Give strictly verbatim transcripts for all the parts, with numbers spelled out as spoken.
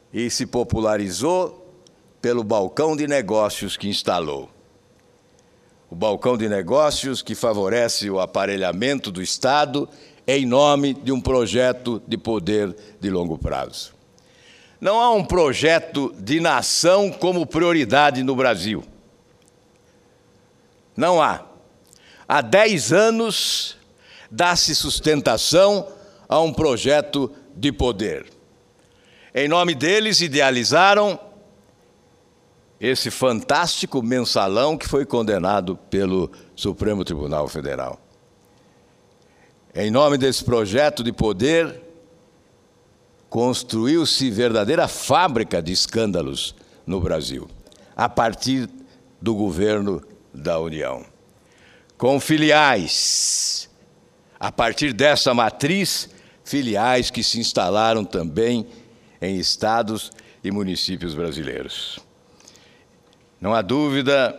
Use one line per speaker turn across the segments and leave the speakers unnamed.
e se popularizou pelo balcão de negócios que instalou. O balcão de negócios que favorece o aparelhamento do Estado em nome de um projeto de poder de longo prazo. Não há um projeto de nação como prioridade no Brasil. Não há. Há dez anos dá-se sustentação a um projeto de poder. Em nome deles, idealizaram esse fantástico mensalão que foi condenado pelo Supremo Tribunal Federal. Em nome desse projeto de poder, construiu-se verdadeira fábrica de escândalos no Brasil, a partir do governo da União. Com filiais, a partir dessa matriz, filiais que se instalaram também em estados e municípios brasileiros. Não há dúvida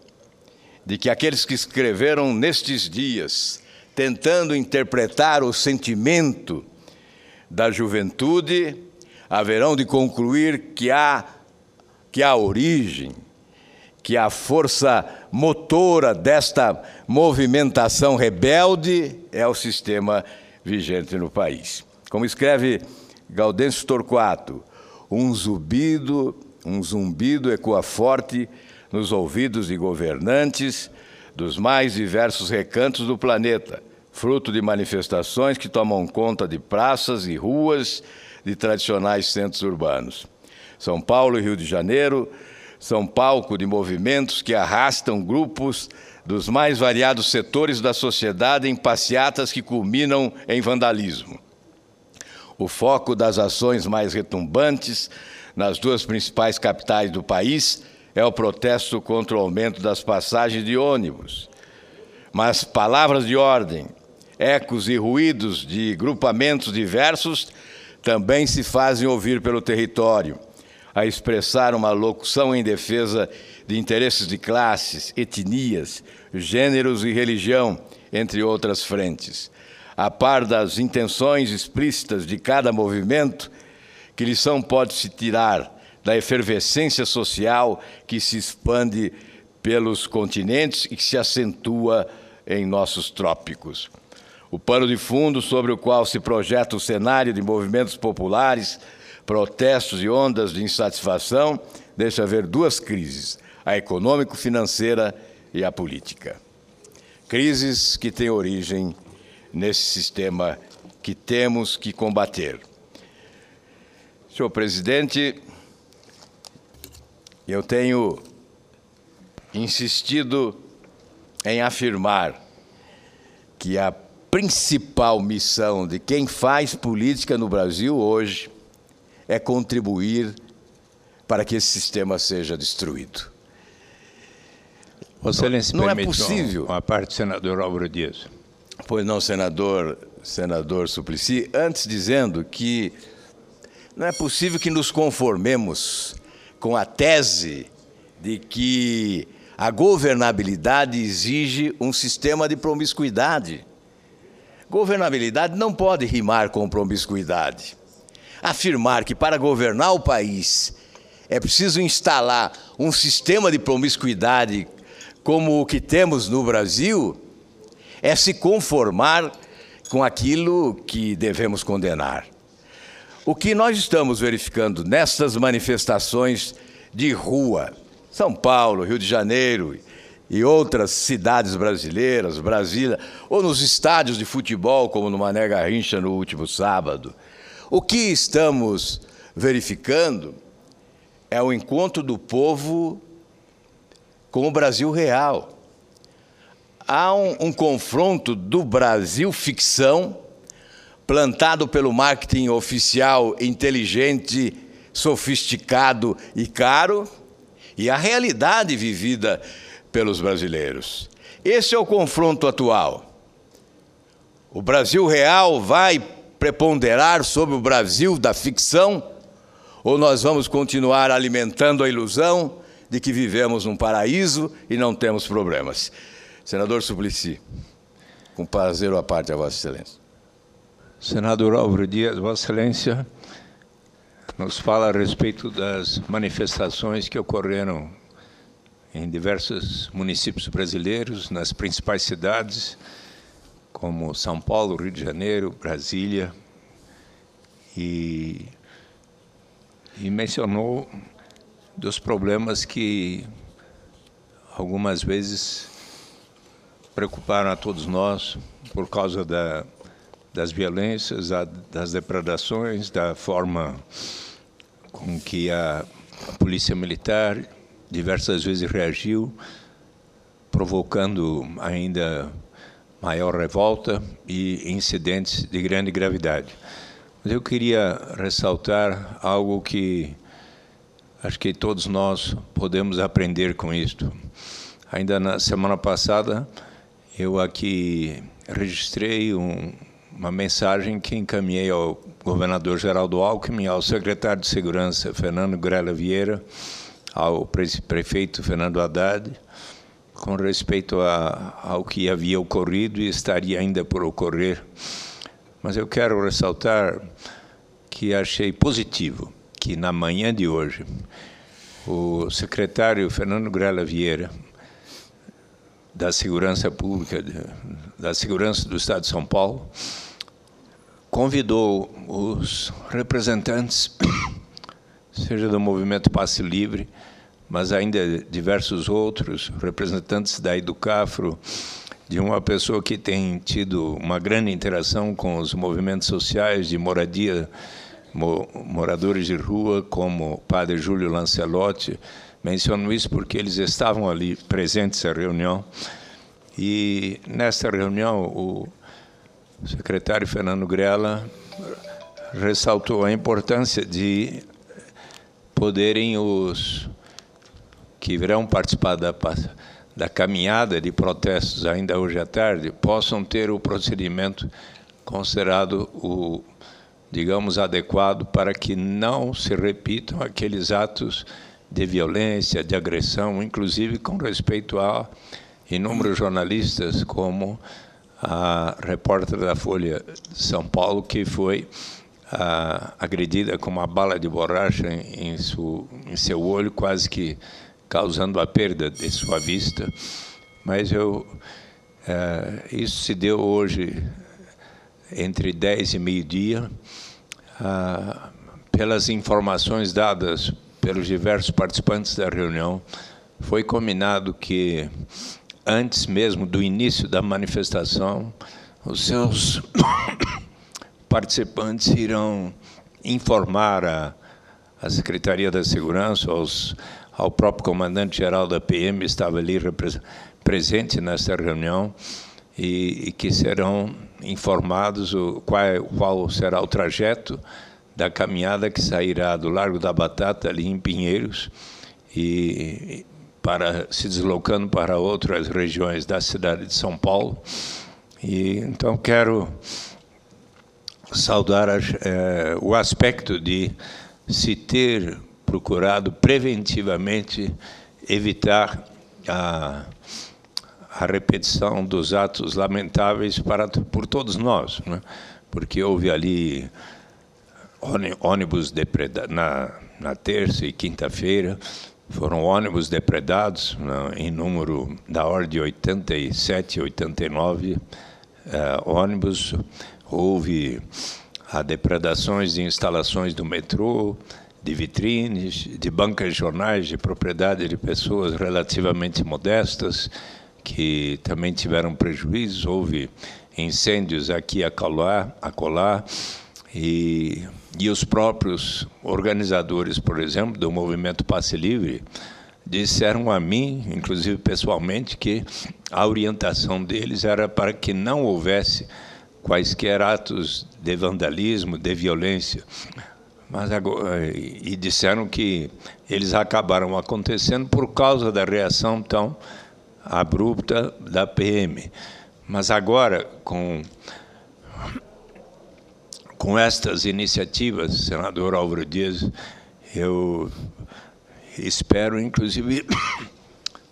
de que aqueles que escreveram nestes dias, tentando interpretar o sentimento da juventude, haverão de concluir que há, que a origem, que a força motora desta movimentação rebelde é o sistema vigente no país. Como escreve Gaudêncio Torquato, um zumbido, um zumbido ecoa forte nos ouvidos de governantes dos mais diversos recantos do planeta, fruto de manifestações que tomam conta de praças e ruas de tradicionais centros urbanos. São Paulo e Rio de Janeiro são palco de movimentos que arrastam grupos dos mais variados setores da sociedade em passeatas que culminam em vandalismo. O foco das ações mais retumbantes nas duas principais capitais do país é o protesto contra o aumento das passagens de ônibus. Mas palavras de ordem, ecos e ruídos de grupamentos diversos também se fazem ouvir pelo território, a expressar uma locução em defesa de interesses de classes, etnias, gêneros e religião, entre outras frentes. A par das intenções explícitas de cada movimento, que lição pode-se tirar da efervescência social que se expande pelos continentes e que se acentua em nossos trópicos. O pano de fundo sobre o qual se projeta o cenário de movimentos populares, protestos e ondas de insatisfação deixa ver duas crises, a econômico-financeira e a política. Crises que têm origem nesse sistema que temos que combater. Senhor presidente, eu tenho insistido em afirmar que a principal missão de quem faz política no Brasil hoje é contribuir para que esse sistema seja destruído.
Vossa Excelência,
não é
permite
possível.
Com a parte do senador Álvaro Dias.
Pois não, senador, senador Suplicy, antes dizendo que não é possível que nos conformemos com a tese de que a governabilidade exige um sistema de promiscuidade. Governabilidade não pode rimar com promiscuidade. Afirmar que para governar o país é preciso instalar um sistema de promiscuidade como o que temos no Brasil é se conformar com aquilo que devemos condenar. O que nós estamos verificando nessas manifestações de rua, São Paulo, Rio de Janeiro e outras cidades brasileiras, Brasília, ou nos estádios de futebol, como no Mané Garrincha no último sábado, o que estamos verificando é o encontro do povo com o Brasil real. Há um, um confronto do Brasil ficção, plantado pelo marketing oficial inteligente, sofisticado e caro, e a realidade vivida pelos brasileiros. Esse é o confronto atual. O Brasil real vai preponderar sobre o Brasil da ficção, ou nós vamos continuar alimentando a ilusão de que vivemos num paraíso e não temos problemas? Senador Suplicy, com prazer à parte a Vossa Excelência.
Senador Álvaro Dias, Vossa Excelência. nos fala a respeito das manifestações que ocorreram em diversos municípios brasileiros, nas principais cidades, como São Paulo, Rio de Janeiro, Brasília, e, e mencionou dos problemas que algumas vezes preocuparam a todos nós por causa da, das violências, das depredações, da forma com que a, a Polícia Militar diversas vezes reagiu, provocando ainda maior revolta e incidentes de grande gravidade. Mas eu queria ressaltar algo que acho que todos nós podemos aprender com isto. Ainda na semana passada, eu aqui registrei um, uma mensagem que encaminhei ao governador Geraldo Alckmin, ao secretário de Segurança, Fernando Grela Vieira, ao prefeito Fernando Haddad, com respeito a, ao que havia ocorrido e estaria ainda por ocorrer. Mas eu quero ressaltar que achei positivo que, na manhã de hoje, o secretário Fernando Grela Vieira, da Segurança Pública, da Segurança do Estado de São Paulo, convidou os representantes, seja do Movimento Passe Livre, mas ainda diversos outros, representantes da Educafro, de uma pessoa que tem tido uma grande interação com os movimentos sociais de moradia, moradores de rua, como o padre Júlio Lancelotti. Menciono isso porque eles estavam ali presentes à reunião. E, nesta reunião, o secretário Fernando Grela ressaltou a importância de poderem os que virão participar da, da caminhada de protestos ainda hoje à tarde, possam ter o procedimento considerado o, digamos, adequado para que não se repitam aqueles atos de violência, de agressão, inclusive com respeito a inúmeros jornalistas, como a repórter da Folha de São Paulo, que foi ah, agredida com uma bala de borracha em, em, su, em seu olho, quase que causando a perda de sua vista. Mas eu, eh, isso se deu hoje entre dez e meio-dia, ah, pelas informações dadas pelos diversos participantes da reunião. Foi combinado que, antes mesmo do início da manifestação, os seus participantes irão informar a, a Secretaria da Segurança, aos, ao próprio comandante-geral da P M, estava ali presente nessa reunião, e, e que serão informados o, qual, qual será o trajeto da caminhada que sairá do Largo da Batata, ali em Pinheiros, e para se deslocando para outras regiões da cidade de São Paulo. E então quero saudar eh, o aspecto de se ter procurado preventivamente evitar a, a repetição dos atos lamentáveis para, por todos nós, né? Porque houve ali ônibus depredados na, na terça e quinta-feira, foram ônibus depredados, né, em número da ordem de oitenta e sete, oitenta e nove eh, ônibus. Houve a depredações de instalações do metrô, de vitrines, de bancas de jornais, de propriedade de pessoas relativamente modestas, que também tiveram prejuízos. Houve incêndios aqui e acolá, acolá e, e os próprios organizadores, por exemplo, do Movimento Passe Livre, disseram a mim, inclusive pessoalmente, que a orientação deles era para que não houvesse quaisquer atos de vandalismo, de violência. Mas agora, e disseram que eles acabaram acontecendo por causa da reação tão abrupta da P M. Mas agora, com, com estas iniciativas, senador Álvaro Dias, eu espero, inclusive,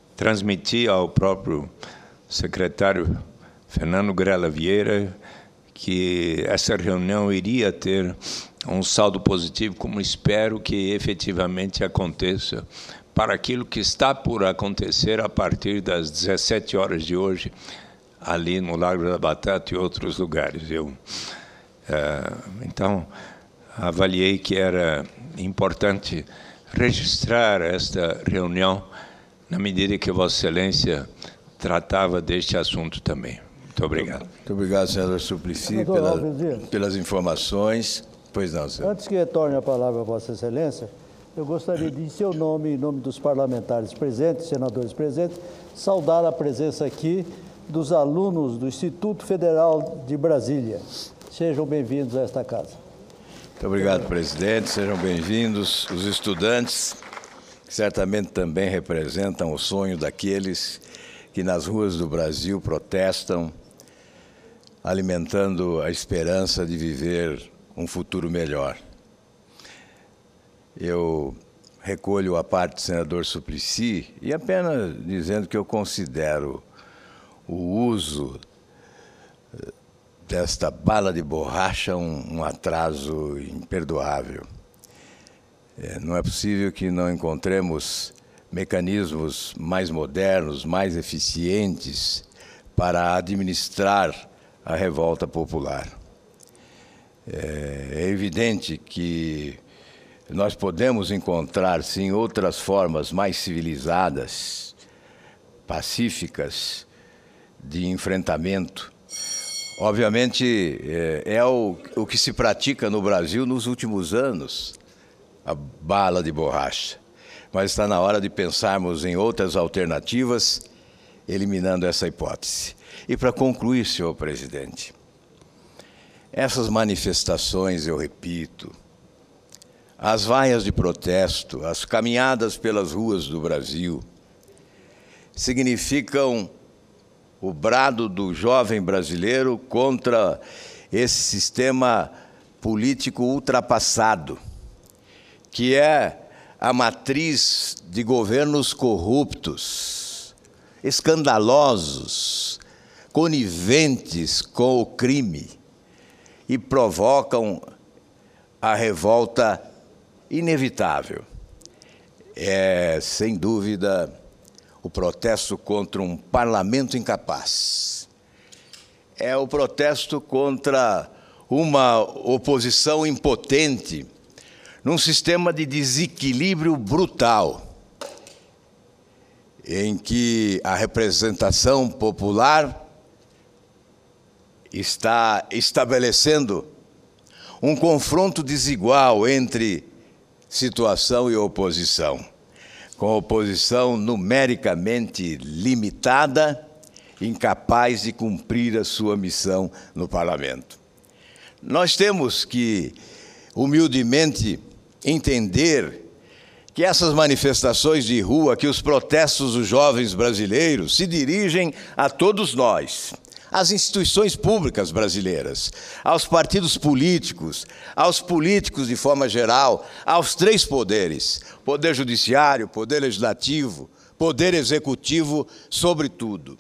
transmitir ao próprio secretário Fernando Grela Vieira que essa reunião iria ter um saldo positivo, como espero que efetivamente aconteça, para aquilo que está por acontecer a partir das dezessete horas de hoje, ali no Largo da Batata e outros lugares. Eu, é, então, avaliei que era importante registrar esta reunião, na medida que Vossa Excelência tratava deste assunto também. Muito obrigado.
Muito obrigado, senador Suplicy, pela, pelas informações. Pois não, senhor.
Antes que retorne a palavra a Vossa Excelência, eu gostaria de, em seu nome e em nome dos parlamentares presentes, senadores presentes, saudar a presença aqui dos alunos do Instituto Federal de Brasília. Sejam bem-vindos a esta casa.
Muito obrigado, presidente. Sejam bem-vindos os estudantes, que certamente também representam o sonho daqueles que nas ruas do Brasil protestam, alimentando a esperança de viver um futuro melhor. Eu recolho a parte do senador Suplicy e apenas dizendo que eu considero o uso desta bala de borracha um, um atraso imperdoável. É, não é possível que não encontremos mecanismos mais modernos, mais eficientes para administrar a revolta popular. É, é evidente que nós podemos encontrar, sim, outras formas mais civilizadas, pacíficas, de enfrentamento. Obviamente, é, é o, o que se pratica no Brasil nos últimos anos, a bala de borracha. Mas está na hora de pensarmos em outras alternativas, eliminando essa hipótese. E para concluir, senhor presidente, essas manifestações, eu repito, as vaias de protesto, as caminhadas pelas ruas do Brasil, significam o brado do jovem brasileiro contra esse sistema político ultrapassado, que é a matriz de governos corruptos, escandalosos, coniventes com o crime e provocam a revolta inevitável. É, sem dúvida, o protesto contra um parlamento incapaz. É o protesto contra uma oposição impotente num sistema de desequilíbrio brutal, em que a representação popular está estabelecendo um confronto desigual entre situação e oposição, com oposição numericamente limitada, incapaz de cumprir a sua missão no parlamento. Nós temos que, humildemente, entender que essas manifestações de rua, que os protestos dos jovens brasileiros se dirigem a todos nós, às instituições públicas brasileiras, aos partidos políticos, aos políticos de forma geral, aos três poderes, poder judiciário, poder legislativo, poder executivo, sobretudo.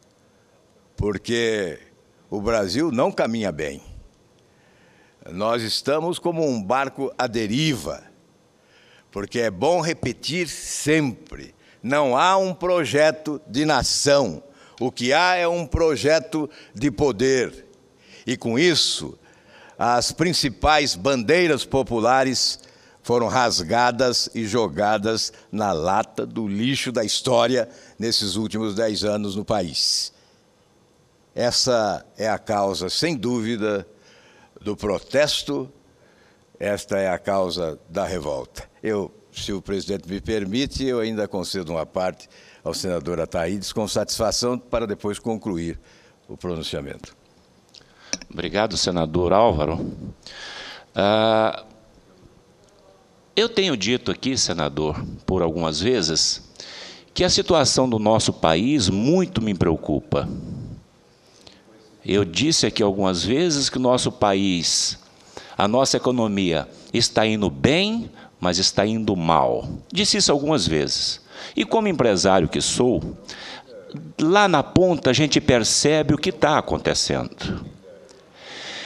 Porque o Brasil não caminha bem. Nós estamos como um barco à deriva, porque é bom repetir sempre, não há um projeto de nação, o que há é um projeto de poder. E com isso, as principais bandeiras populares foram rasgadas e jogadas na lata do lixo da história nesses últimos dez anos no país. Essa é a causa, sem dúvida, do protesto, esta é a causa da revolta. Eu, se o presidente me permite, eu ainda concedo uma parte ao senador Ataídes com satisfação para depois concluir o pronunciamento.
Obrigado, senador Álvaro. Ah, eu tenho dito aqui, senador, por algumas vezes, que a situação do nosso país muito me preocupa. Eu disse aqui algumas vezes que o nosso país, a nossa economia está indo bem, mas está indo mal. Disse isso algumas vezes. E como empresário que sou, lá na ponta a gente percebe o que está acontecendo.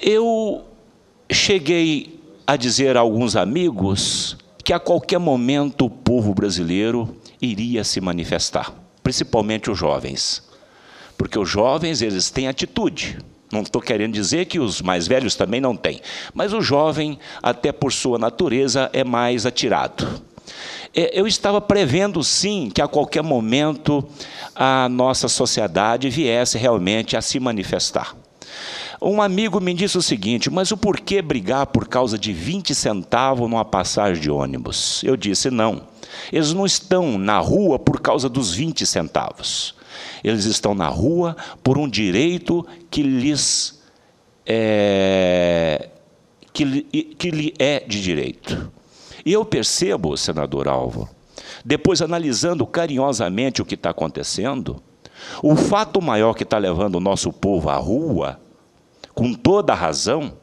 Eu cheguei a dizer a alguns amigos que a qualquer momento o povo brasileiro iria se manifestar, principalmente os jovens, porque os jovens eles têm atitude. Não estou querendo dizer que os mais velhos também não têm, mas o jovem, até por sua natureza, é mais atirado. Eu estava prevendo, sim, que a qualquer momento a nossa sociedade viesse realmente a se manifestar. Um amigo me disse o seguinte: mas o porquê brigar por causa de vinte centavos numa passagem de ônibus? Eu disse: não, eles não estão na rua por causa dos vinte centavos. Eles estão na rua por um direito que lhes é, que, que lhe é de direito. E eu percebo, senador Álvaro, depois analisando carinhosamente o que está acontecendo, o fato maior que está levando o nosso povo à rua, com toda a razão,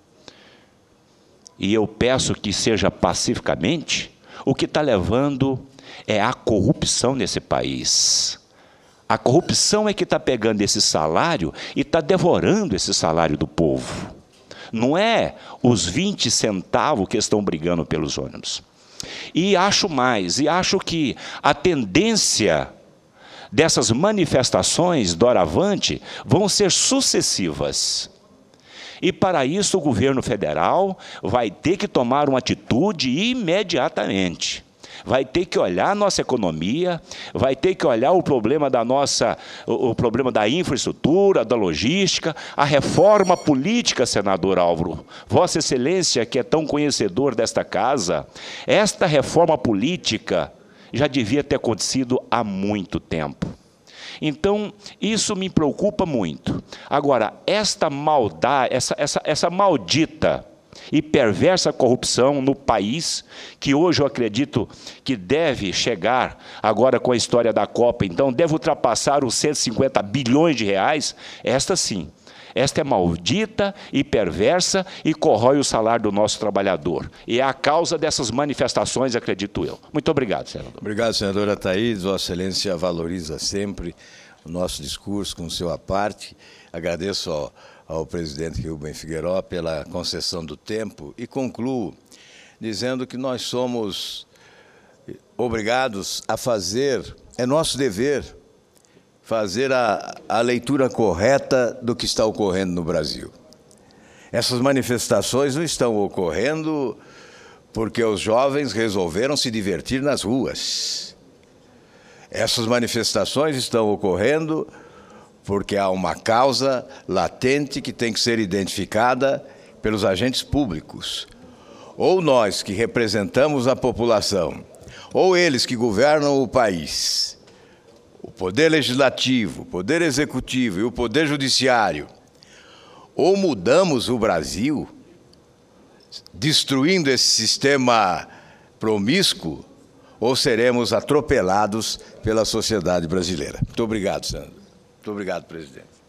e eu peço que seja pacificamente, o que está levando é a corrupção nesse país. A corrupção é que está pegando esse salário e está devorando esse salário do povo. Não é os vinte centavos que estão brigando pelos ônibus. E acho mais, e acho que a tendência dessas manifestações doravante vão ser sucessivas. E para isso o governo federal vai ter que tomar uma atitude imediatamente. Vai ter que olhar a nossa economia, vai ter que olhar o problema da nossa, o, o problema da infraestrutura, da logística, a reforma política, senador Álvaro. Vossa Excelência, que é tão conhecedor desta casa, esta reforma política já devia ter acontecido há muito tempo. Então, isso me preocupa muito. Agora, esta maldade, essa, essa, essa maldita e perversa corrupção no país, que hoje eu acredito que deve chegar, agora com a história da Copa, então, deve ultrapassar os cento e cinquenta bilhões de reais, esta sim. Esta é maldita e perversa e corrói o salário do nosso trabalhador. E é a causa dessas manifestações, acredito eu. Muito obrigado, senador.
Obrigado, senadora Thaís. Vossa Excelência valoriza sempre o nosso discurso com seu à parte. Agradeço ao, ao presidente Rubem Figueiró pela concessão do tempo e concluo dizendo que nós somos obrigados a fazer, é nosso dever, fazer a, a leitura correta do que está ocorrendo no Brasil. Essas manifestações não estão ocorrendo porque os jovens resolveram se divertir nas ruas. Essas manifestações estão ocorrendo porque há uma causa latente que tem que ser identificada pelos agentes públicos. Ou nós que representamos a população, ou eles que governam o país, o Poder Legislativo, o Poder Executivo e o Poder Judiciário, ou mudamos o Brasil, destruindo esse sistema promíscuo, ou seremos atropelados pela sociedade brasileira. Muito obrigado, senador. Muito obrigado, presidente.